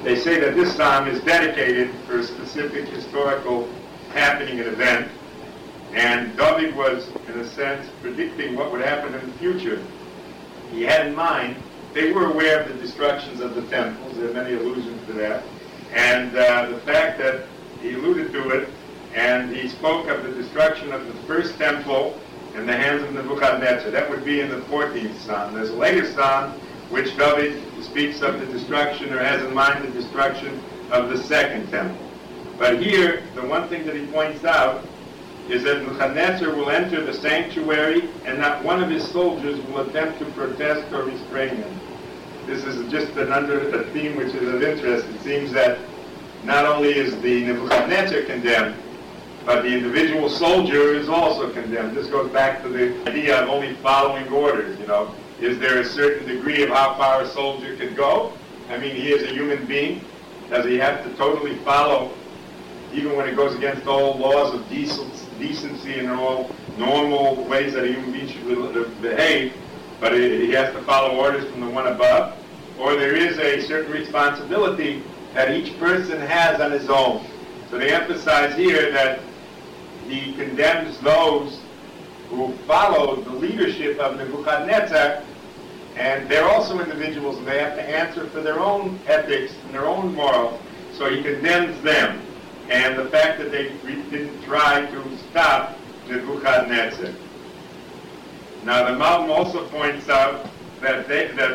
They say that this psalm is dedicated for a specific historical happening and event, and David was, in a sense, predicting what would happen in the future. He had in mind, they were aware of the destructions of the temples, there are many allusions to that, and the fact that he alluded to it, and he spoke of the destruction of the first temple in the hands of Nebuchadnezzar. That would be in the 14th Psalm. There's a later Psalm which David speaks of the destruction, or has in mind the destruction of the second temple. But here, the one thing that he points out is that Nebuchadnezzar will enter the sanctuary and not one of his soldiers will attempt to protest or restrain him. This is just a theme which is of interest. It seems that not only is the Nebuchadnezzar condemned, but the individual soldier is also condemned. This goes back to the idea of only following orders, you know. Is there a certain degree of how far a soldier can go? I mean, he is a human being. Does he have to totally follow, even when it goes against all laws of decency and all normal ways that a human being should behave, but he has to follow orders from the one above? Or there is a certain responsibility that each person has on his own. So they emphasize here that he condemns those who follow the leadership of Nebuchadnezzar, and they're also individuals, and they have to answer for their own ethics and their own morals. So he condemns them, and the fact that they didn't try to stop Nebuchadnezzar. Now the Malbim also points out that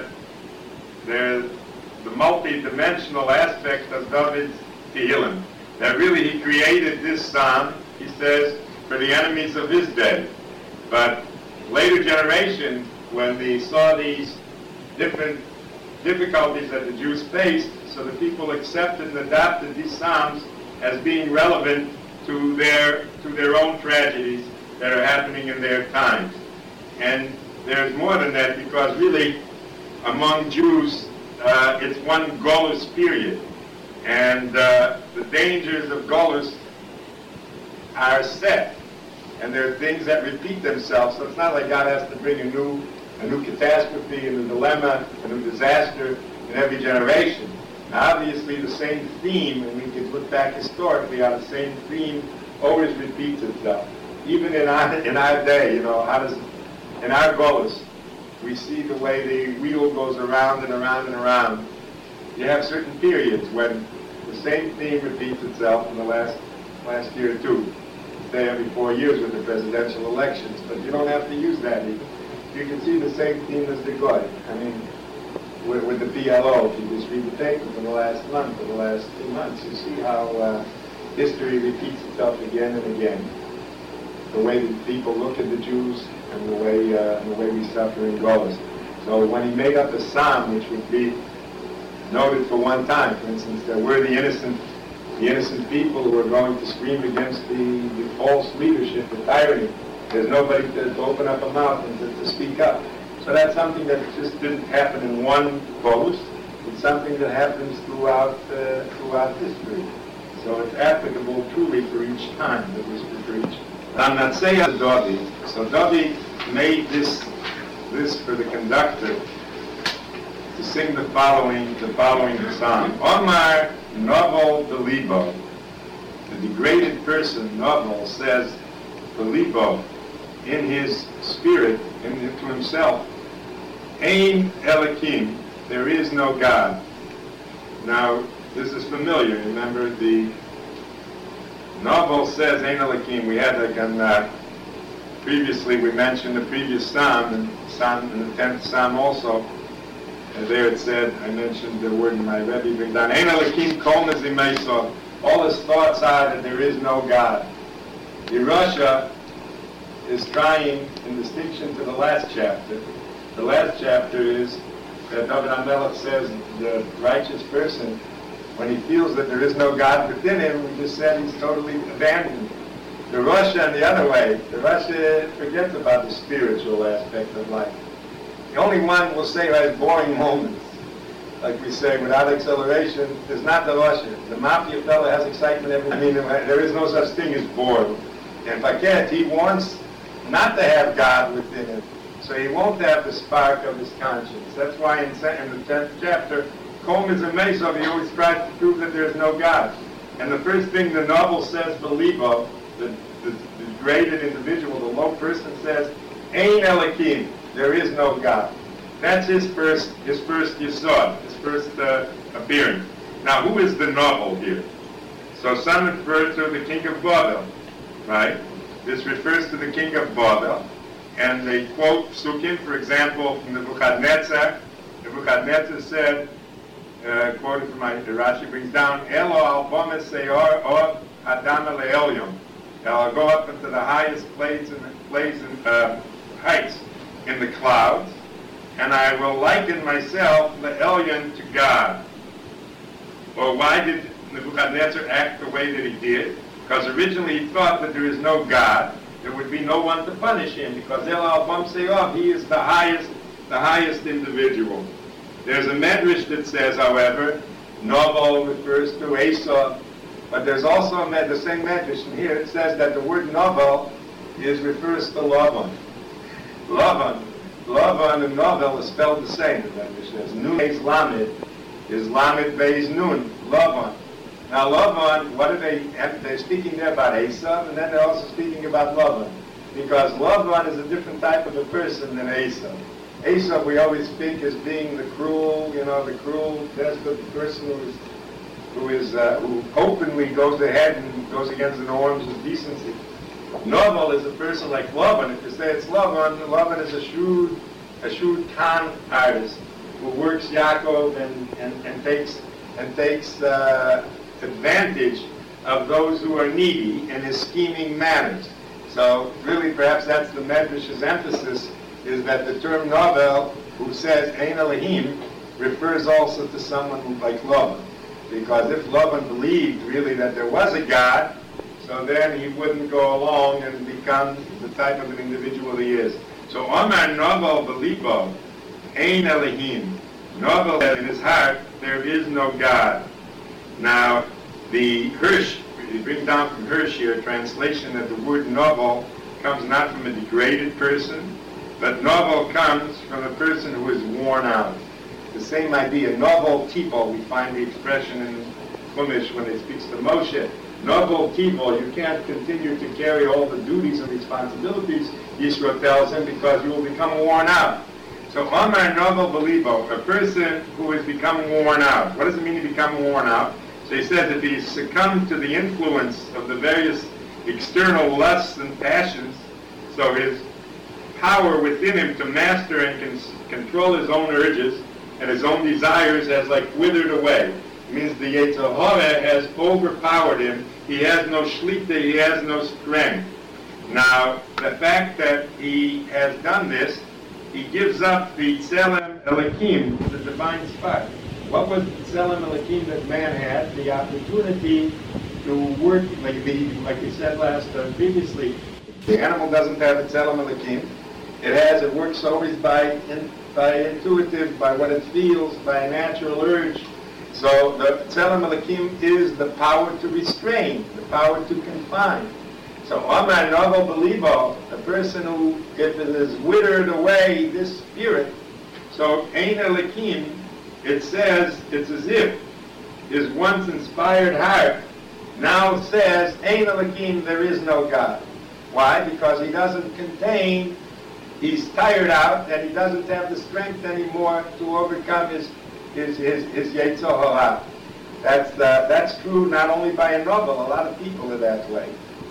there's the multi-dimensional aspect of David's Tehillim. That really he created this psalm, he says, for the enemies of his day. But later generations, when they saw these different difficulties that the Jews faced, so the people accepted and adopted these psalms as being relevant to their own tragedies that are happening in their times. And there's more than that, because really among Jews it's one Golus period, and the dangers of Golus are set, and there are things that repeat themselves. So it's not like God has to bring a new catastrophe, a new dilemma, a new disaster in every generation. Now, obviously, the same theme, and we can look back historically, how the same theme always repeats itself. Even in our day, you know, in our Golus, we see the way the wheel goes around and around and around. You have certain periods when the same theme repeats itself in the last year or two. Say every 4 years with the presidential elections, but you don't have to use that even. You can see the same theme as the Goy. I mean, with the PLO, if you just read the papers in the last month or the last 2 months, you see how history repeats itself again and again. The way that people look at the Jews and the way we suffer in Golus. So when he made up a psalm, which would be noted for one time, for instance, that we're the innocent people who are going to scream against the false leadership, the tyranny. There's nobody to open up a mouth and to speak up. So that's something that just didn't happen in one Golus. It's something that happens throughout history. So it's applicable truly for each time that was preached. I'm not saying David. So David made this for the conductor to sing the following psalm. Omar Novel Belibo. The degraded person, Novel, says Belibo in his spirit, to himself, Ein Elokim, there is no God. Now, this is familiar. Remember, the Novel says Ein Elokim. We had previously we mentioned the previous psalm, and in the 10th psalm also. And there it said, I mentioned the word in my Rebbe bring down, Ein Elokim kol nezimeso. All his thoughts are that there is no God. The Russia is trying, in distinction to the last chapter. The last chapter is that David HaMelech says the righteous person, when he feels that there is no God within him, we just said he's totally abandoned. The Russia, the other way, the Russia forgets about the spiritual aspect of life. The only one will say has boring moments. Like we say, without acceleration, there's not the Russia. The mafia fellow has excitement every day. I mean, there is no such thing as bored. And Paquette, he wants not to have God within him. So he won't have the spark of his conscience. That's why in the 10th chapter, Kol Mizem Esav, he always tries to prove that there is no God. And the first thing the novel says, Belibo, the degraded individual, the low person says, Ein Elokim, there is no God. That's his first yesod, his first appearance. Now, who is the novel here? So some refer to the king of Babel, right? This refers to the king of Babel. And they quote psukim, for example, from Nebuchadnezzar. Nebuchadnezzar said, quoted from Rashi brings down, Elo al bomes seor or Adam le'elyon. I'll go up into the highest heights in the clouds, and I will liken myself, le'elyon, to God. Well, why did Nebuchadnezzar act the way that he did? Because originally he thought that there is no God. There would be no one to punish him, because El Al-Bam Seyav, he is the highest individual. There's a medrash that says, however, Novel refers to Esau, but there's also the same medrash, and here it says that the word Novel refers to Lavan. Lavan and Novel is spelled the same. The medrash says Nun Beis Lamed is Lamed Beis Nun, Lavan. Now Lavan, what are they're speaking there about Esau, and then they're also speaking about Lavan, because Lavan is a different type of a person than Esau. Esau we always speak as being the cruel, desperate person who openly goes ahead and goes against the norms of decency. Novel is a person like Lavan. If you say it's Lavan is a shrewd con artist who works Yaakov and takes advantage of those who are needy in his scheming manners. So really perhaps that's the Medrash's emphasis, is that the term Novel, who says Ein Elohim, refers also to someone like Lavan. Because if Lavan believed really that there was a God, so then he wouldn't go along and become the type of an individual he is. So Omar Novel Belibo, Ein Elohim. Novel in his heart, there is no God. Now, the Hirsch, we bring down from Hirsch here a translation that the word novel comes not from a degraded person, but novel comes from a person who is worn out. The same idea, novel tipo, we find the expression in Chumash when it speaks to Moshe. Novel tipo, you can't continue to carry all the duties and responsibilities, Yisro tells him, because you will become worn out. So Omar novel belibo, a person who has become worn out. What does it mean to become worn out? So he says if he succumbed to the influence of the various external lusts and passions, so his power within him to master and control his own urges and his own desires has like withered away. It means the Yetzer Hara has overpowered him. He has no shlita, he has no strength. Now, the fact that he has done this, he gives up the Tselem Elokim, the divine spark. What was the Tselem Elokim that man had? The opportunity to work, like we said previously. The animal doesn't have a Tselem Elokim. It works always by intuitive, by what it feels, by a natural urge. So the Tselem Elokim is the power to restrain, the power to confine. So Omar Novel Belibo, a person who, if it is withered away, this spirit, so Ein Elokim, it says, it's as if his once inspired heart now says, Ein Elokim, there is no God. Why? Because he doesn't contain, he's tired out, and he doesn't have the strength anymore to overcome his Yetzer Hara. That's true not only by a novel, a lot of people are that way.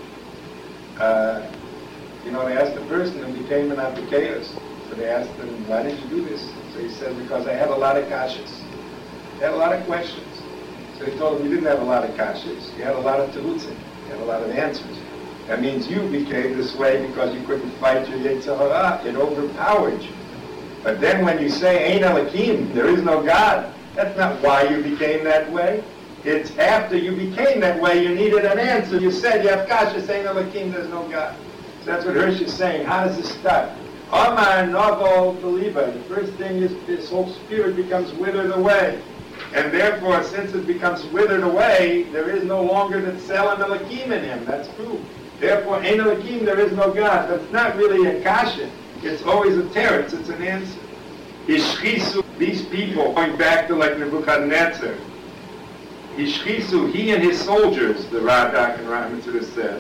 They asked a person who became an Abdikaos. So they asked him, why did you do this? So he said, because I had a lot of kashas. I had a lot of questions. So he told him, you didn't have a lot of kashas. You had a lot of terutzim. You had a lot of answers. That means you became this way because you couldn't fight your Yetzer Hara. It overpowered you. But then when you say, Ein Elokim, there is no God, that's not why you became that way. It's after you became that way, you needed an answer. You said, you have kashas, Ein Elokim, there's no God. So that's what Hirsch is saying. How does this start? Omar Novel Believer. The first thing is this whole spirit becomes withered away. And therefore, since it becomes withered away, there is no longer the Tselem Elokim in him. That's true. Therefore, Ein Elokim, there is no God. That's not really a kasha. It's always a teretz. It's an answer. Ishchisu, these people, going back to like Nebuchadnezzar, Ishchisu, he and his soldiers, the Radak and Ramitzvah says,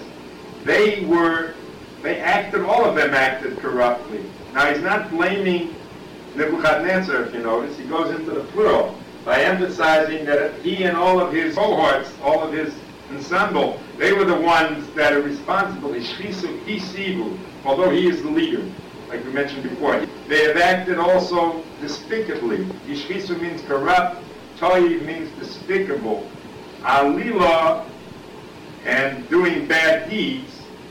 all of them acted corruptly. Now he's not blaming Nebuchadnezzar, if you notice, he goes into the plural by emphasizing that he and all of his cohorts, all of his ensemble, they were the ones that are responsible. Ishchisu, Hisibu, although he is the leader, like we mentioned before. They have acted also despicably. Ishchisu means corrupt, Toiv means despicable. Alila and doing bad deeds,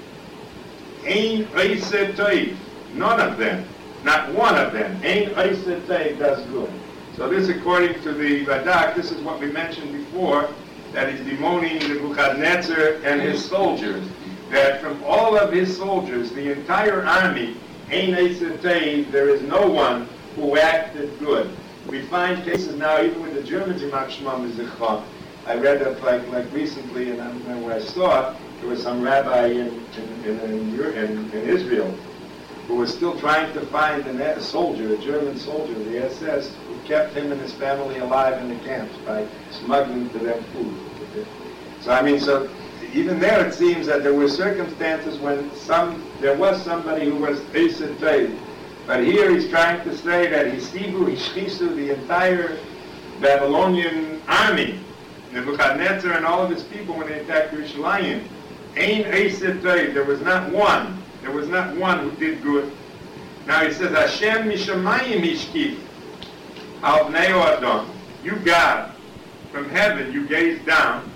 Ein Eiseh Toiv, none of them, not one of them, Ein Eiseh Toiv does good. So this, according to the Radak, this is what we mentioned before, that he's bemoaning Nebuchadnezzar and his soldiers, that from all of his soldiers, the entire army, Ein Eiseh Toiv, there is no one who acted good. We find cases now, even with the Germans in Makshmam Zichron. I read that like recently, and I don't remember where I saw it. There was some rabbi in Israel who was still trying to find a soldier, a German soldier, the SS, who kept him and his family alive in the camps by smuggling to them food. So even there it seems that there were circumstances when there was somebody who was Eiseh Toiv. But here he's trying to say that Hishchisu, the entire Babylonian army, Nebuchadnezzar and all of his people when they attacked Yerushalayim, Ein Eiseh Toiv, there was not one who did good. Now he says, Hashem Mishamayim Hishkif, Al Bnei Adam, you God, from heaven you gaze down,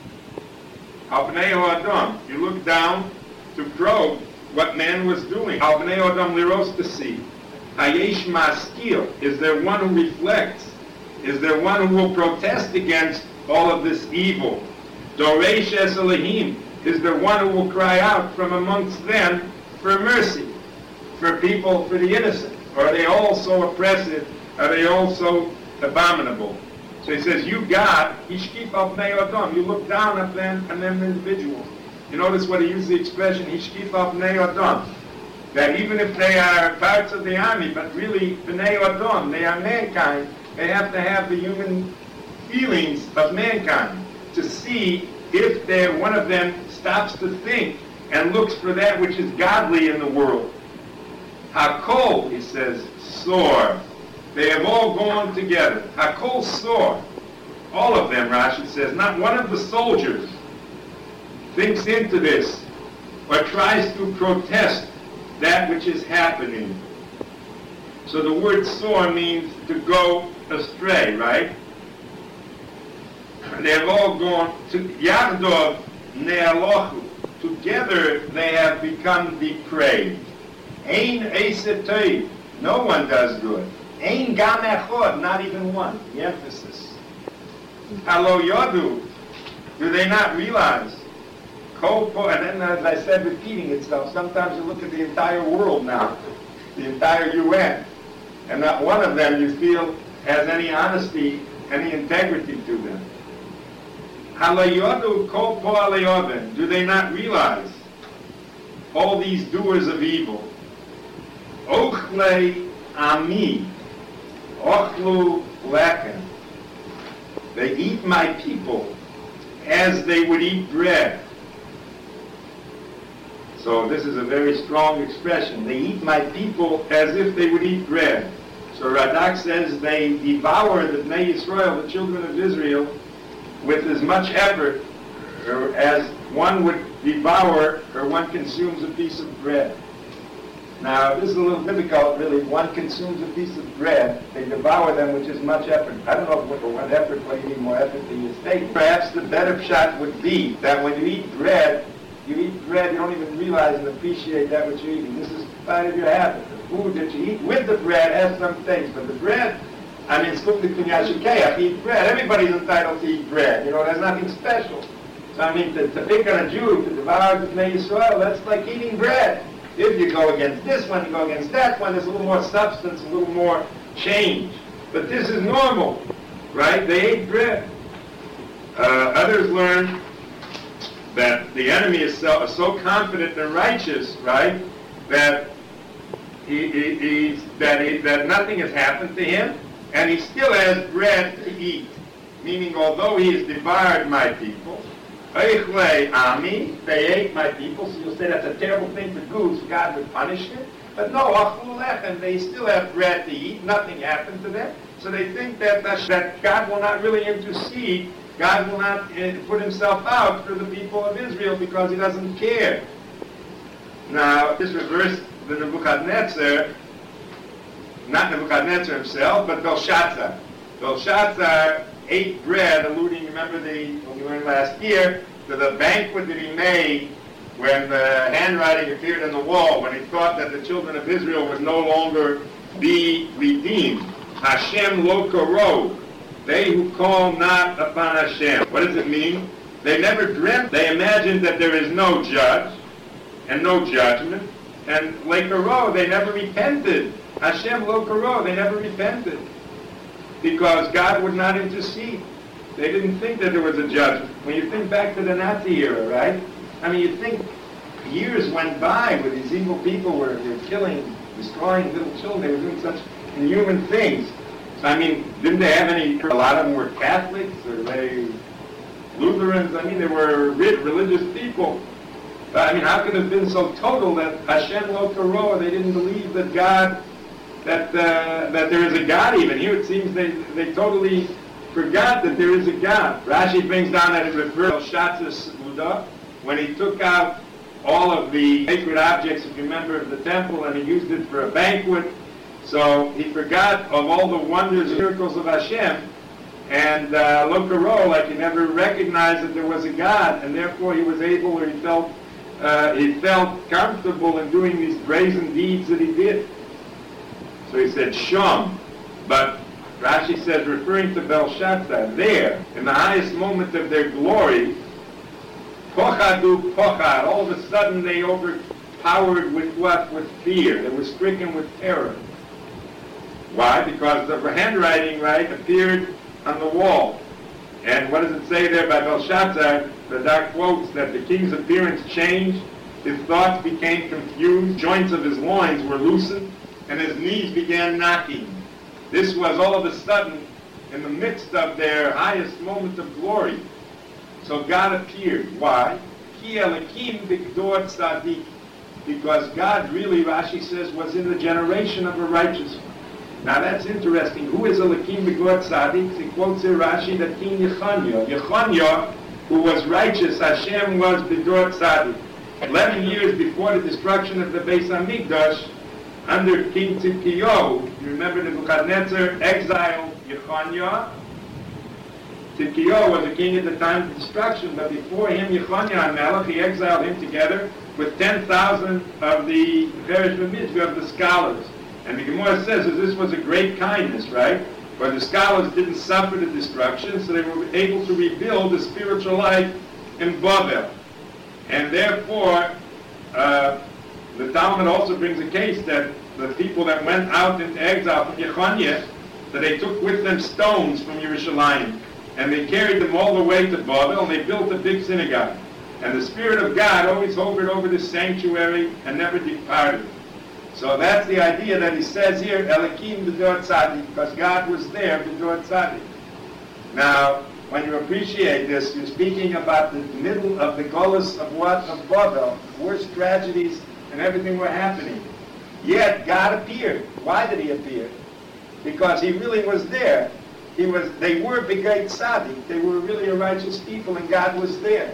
Al Bnei Adam, you look down to probe what man was doing. Al Bnei Adam liros to see. Hayesh Maskil, is there one who reflects? Is there one who will protest against all of this evil? Doresh es Elohim, is there one who will cry out from amongst them for mercy, for people, for the innocent? Or are they all so oppressive? Are they all so abominable? So he says, you God, Hishkif al Bnei Adam, you look down at them and them individuals. You notice what he used the expression, Hishkif al Bnei Adam, that even if they are parts of the army, but really Bnei Adam, they are mankind, they have to have the human feelings of mankind to see if one of them stops to think and looks for that which is godly in the world. Hakol, he says, sore. They have all gone together. Hakol sore. All of them, Rashi says, not one of the soldiers thinks into this or tries to protest that which is happening. So the word sore means to go astray, right? They have all gone to Yardov Ne'alochu. Together they have become depraved. Ein Eiseh Toiv, no one does good. Ein Gam Echad, not even one. The emphasis. Halo Yodu, do they not realize? And then, as I said, repeating itself, sometimes you look at the entire world now, the entire UN, and not one of them you feel has any honesty, any integrity to them. Halayodu kol po'aleyoden, do they not realize all these doers of evil? Ochle ami, ochlu lechem, they eat my people as they would eat bread. So this is a very strong expression. They eat my people as if they would eat bread. So Radak says they devour the Bnei Yisrael, the children of Israel, with as much effort as one would devour or one consumes a piece of bread. Now, this is a little difficult, really. One consumes a piece of bread, they devour them with as much effort. I don't know what effort, what you need more effort than you take. Perhaps the better shot would be that when you eat bread, you don't even realize and appreciate that which you're eating. This is part of your habit. The food that you eat with the bread has some taste, but the bread, it's to eat bread. Everybody's entitled to eat bread. There's nothing special. So to pick on a Jew, to devour the Bnei Yisrael, that's like eating bread. If you go against this one, you go against that one, there's a little more substance, a little more change. But this is normal, right? They ate bread. Others learn that the enemy is so confident and righteous, right, that that nothing has happened to him, and he still has bread to eat. Meaning, although he has devoured my people, they ate my people, so you'll say that's a terrible thing to do, so God would punish him. But no, and they still have bread to eat, nothing happened to them. So they think that God will not really intercede, God will not put himself out for the people of Israel because he doesn't care. Now, this reversed the Nebuchadnezzar, not Nebuchadnezzar himself, but Belshazzar. Belshazzar ate bread, alluding, remember when we learned last year, to the banquet that he made when the handwriting appeared on the wall, when he thought that the children of Israel would no longer be redeemed. Hashem lo karo, they who call not upon Hashem. What does it mean? They never dreamt, they imagined that there is no judge and no judgment, and le karo, they never repented. Hashem lo karo, they never repented. Because God would not intercede. They didn't think that there was a judgment. When you think back to the Nazi era, right? I mean, you think years went by where these evil people were killing, destroying little children. They were doing such inhuman things. So, I mean, didn't they have any, a lot of them were Catholics, or they Lutherans? I mean, they were religious people. But, I mean, how could it have been so total that Hashem lo karo, they didn't believe that God, that there is a God even. Here it seems they totally forgot that there is a God. Rashi brings down that it refers to Belshazzar's Suda, when he took out all of the sacred objects, if you remember, of the temple, and he used it for a banquet. So he forgot of all the wonders and miracles of Hashem, and lo karo, like he never recognized that there was a God, and therefore he was able, or he felt comfortable in doing these brazen deeds that he did. So he said Sham, but Rashi says, referring to Belshazzar, there, in the highest moment of their glory, Pochadu pochad, all of a sudden they overpowered with what? With fear. They were stricken with terror. Why? Because the handwriting, right, appeared on the wall. And what does it say there by Belshazzar? The Radak quotes that the king's appearance changed, his thoughts became confused, joints of his loins were loosened, and his knees began knocking. This was all of a sudden in the midst of their highest moment of glory. So God appeared. Why? Ki Elokim b'gdor tzadik. Because God really, Rashi says, was in the generation of a righteous one. Now that's interesting. Who is Elokim b'gdor tzadik? He quotes here Rashi that King Yechonyah. Yechonyah, who was righteous, Hashem was b'gdor tzadik. 11 years before the destruction of the Beis HaMikdash, under King Tzidkiyahu, you remember Nebuchadnezzar exiled Yechonyah. Tzidkiyahu was a king at the time of destruction, but before him, Yechonyah HaMelech, he exiled him together with 10,000 of the Perish Mitzvah of the scholars. And the Gemara says that this was a great kindness, right? Where the scholars didn't suffer the destruction, so they were able to rebuild the spiritual life in Babel. And therefore, the Talmud also brings a case that the people that went out into exile from Yechonyah, that they took with them stones from Yerushalayim, and they carried them all the way to Babel, and they built a big synagogue. And the Spirit of God always hovered over this sanctuary and never departed. So that's the idea that he says here, Elokim b'dor tzadik, because God was there b'dor tzadik. Now, when you appreciate this, you're speaking about the middle of the Golus of what? Of Babel. The worst tragedies and everything were happening. Yet God appeared. Why did he appear? Because he really was there. They were Begay Tzadik. They were really a righteous people, and God was there.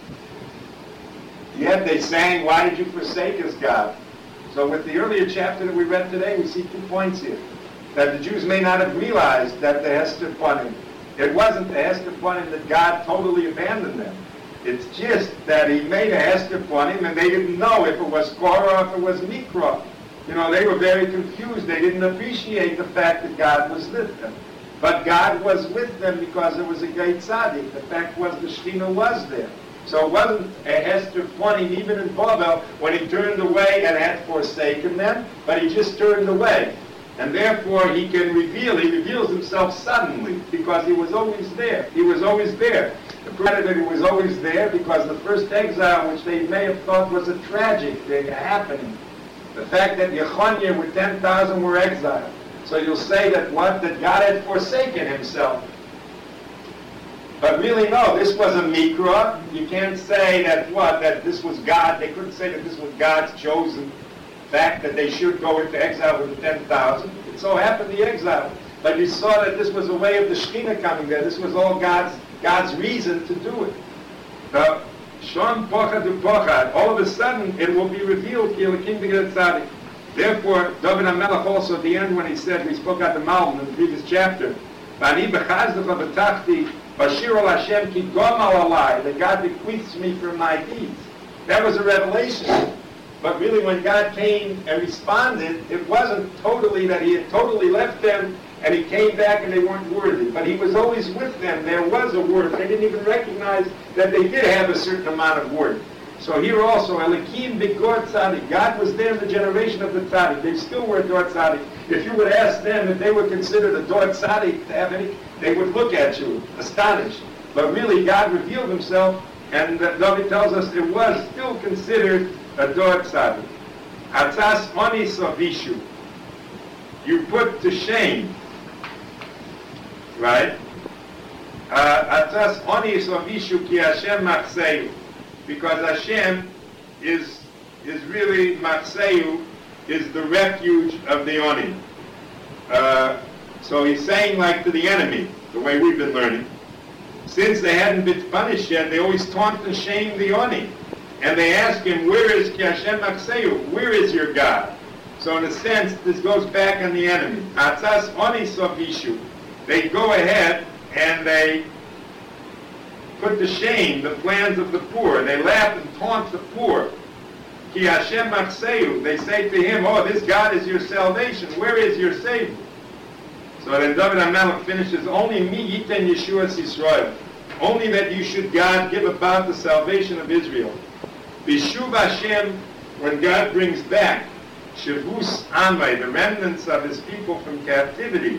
Yet they sang, why did you forsake us, God? So with the earlier chapter that we read today, we see 2 points here. That the Jews may not have realized that the Hester Panim, it wasn't the Hester Panim that God totally abandoned them. It's just that he made a Hester Panim, and they didn't know if it was Korah or if it was Mikra. You know, they were very confused. They didn't appreciate the fact that God was with them. But God was with them because it was a great tzaddik. The fact was the Shekhinah was there. So it wasn't a Hester Panim, even in Babel, when he turned away and had forsaken them, but he just turned away. And therefore he reveals himself suddenly, because he was always there. He was always there. The proof that he was always there, because the first exile, which they may have thought was a tragic thing happening, The fact that Yechonia with 10,000 were exiled. So you'll say that what? That God had forsaken himself. But really, no, this was a mikra. You can't say that what? That this was God. They couldn't say that this was God's chosen fact that they should go into exile with the 10,000. It so happened the exile. But you saw that this was a way of the Shekhinah coming there. This was all God's reason to do it. Now, Shon Pochad du Pochad, all of a sudden it will be revealed, Ki Elokim B'Ged Tzadik. Therefore, David HaMelech also at the end when he said, we spoke out the Malbim in the previous chapter, V'ani b'chazdecha b'tachti, Bashir al Hashem ki gomal alai, that God bequeaths me for my deeds. That was a revelation. But really when God came and responded, it wasn't totally that he had totally left them and he came back and they weren't worthy. But he was always with them. There was a worth. They didn't even recognize that they did have a certain amount of worth. So here also, Elikim B'Gor Tzadik. God was there in the generation of the Tzadik. They still were Dor Tzadik. If you would ask them if they were considered a Dor Tzadik to have any, they would look at you, astonished. But really, God revealed himself, and David tells us it was still considered a Dor Tzadik. Atzas Onis Avishu. You put to shame. Right? Atzas Onis Avishu ki Hashem machzeu. Because Hashem is really, Machzeu is the refuge of the Oni. So he's saying like to the enemy, the way we've been learning, since they hadn't been punished yet, they always taunt and shame the Oni. And they ask him, where is Ki Hashem Machzeu? Where is your God? So in a sense, this goes back on the enemy. Atzas Oni Sovishu. They go ahead and they put to shame the plans of the poor. They laugh and taunt the poor. Ki Hashem Machzeu. They say to him, oh, this God is your salvation. Where is your Savior? So then David HaMelech finishes, only mi yiten Yeshuas Yisrael. Only that you should, God, give about the salvation of Israel. Bishuv Hashem, when God brings back Shavus Amai, the remnants of his people from captivity.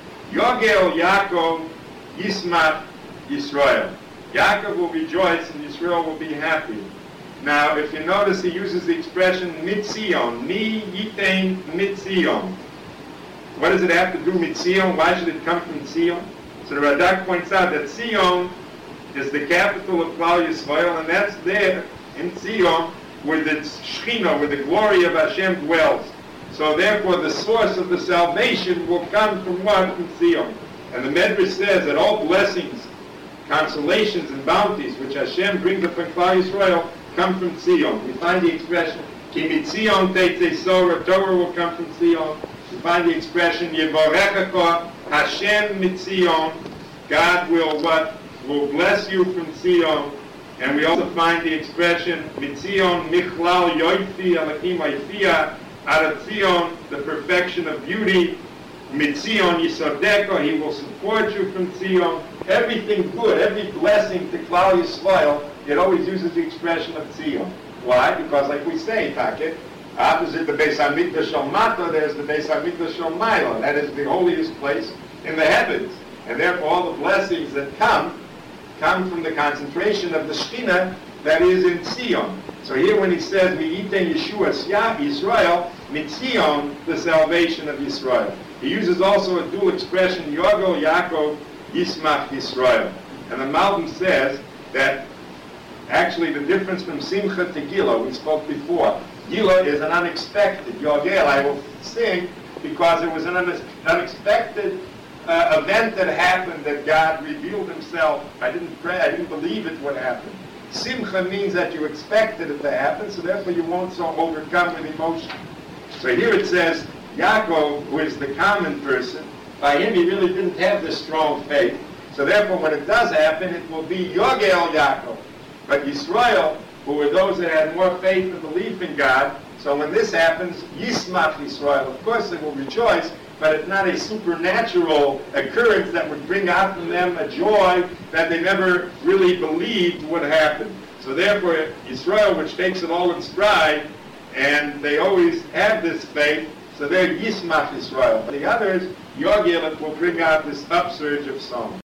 Yogel Yaakov Yismach Yisrael. Yaakov will rejoice and Yisrael will be happy. Now, if you notice, he uses the expression mitzion, mi yitain mitzion. What does it have to do with Zion? Why should it come from Zion? So the Radak points out that Zion is the capital of Klal Yisrael, and that's there in Zion where the Shekhinah, where the glory of Hashem dwells. So therefore, the source of the salvation will come from what? From Zion. And the Medrash says that all blessings, consolations and bounties which Hashem brings upon Klal Yisrael come from Zion. We find the expression, Ki mitzion teitzei Sorah, Torah will come from Zion. We find the expression, Yevorechecha Hashem mitzion, God will what? Will bless you from Zion. And we also find the expression, Mitzion michlal yoifi alakim oifia, out of Zion, the perfection of beauty. Mitzion Yisodeko, he will support you from Zion. Everything good, every blessing to Klal Yisrael, it always uses the expression of Zion. Why? Because like we say, Taket, opposite the Beis HaMikdash Shel Mata, there's the Beis HaMikdash Shel Maila. That is the holiest place in the heavens. And therefore all the blessings that come from the concentration of the Shekhinah that is in Zion. So here when he says, V'yiten Yeshuas Yisrael, Mitzion, the salvation of Yisrael. He uses also a dual expression, Yogel Yaakov Yismach Yisrael. And the Malbim says that actually the difference from Simcha to Gila, we spoke before. Gila is an unexpected. Yogel, I will sing because it was an unexpected event that happened, that God revealed himself. I didn't pray, I didn't believe it would happen. Simcha means that you expected it to happen, so therefore you won't so overcome with emotion. So here it says, Yaakov, who is the common person, by him he really didn't have this strong faith. So therefore when it does happen, it will be Yogel Yaakov. But Yisrael, who were those that had more faith and belief in God, so when this happens, Yismach Yisrael, of course they will rejoice, but it's not a supernatural occurrence that would bring out from them a joy that they never really believed would happen. So therefore, Yisrael, which takes it all in stride, and they always have this faith, so they're Yismach Yisrael. The others, Yogel, will bring out this upsurge of song.